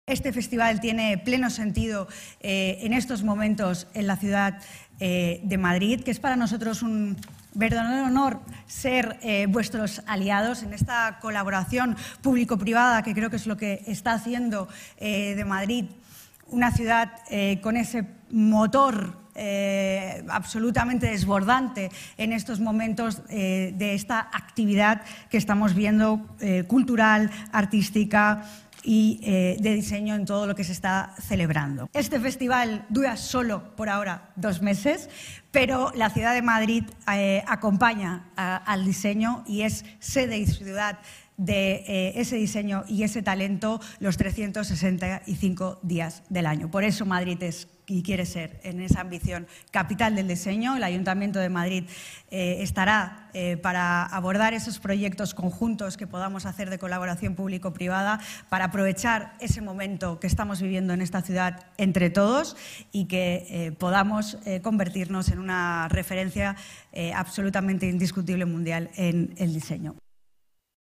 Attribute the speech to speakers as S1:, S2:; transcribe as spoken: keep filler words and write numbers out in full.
S1: Este festival tiene pleno sentido eh, en estos momentos en la ciudad eh, de Madrid, que es para nosotros un verdadero honor ser eh, vuestros aliados en esta colaboración público-privada, que creo que es lo que está haciendo eh, de Madrid una ciudad eh, con ese motor Eh, absolutamente desbordante en estos momentos eh, de esta actividad que estamos viendo eh, cultural, artística y eh, de diseño en todo lo que se está celebrando. Este festival dura solo por ahora dos meses, pero la ciudad de Madrid eh, acompaña a, al diseño y es sede y ciudad de eh, ese diseño y ese talento los trescientos sesenta y cinco días del año. Por eso Madrid es y quiere ser, en esa ambición, capital del diseño. El Ayuntamiento de Madrid eh, estará eh, para abordar esos proyectos conjuntos que podamos hacer de colaboración público-privada para aprovechar ese momento que estamos viviendo en esta ciudad entre todos y que eh, podamos eh, convertirnos en una referencia eh, absolutamente indiscutible mundial en el diseño.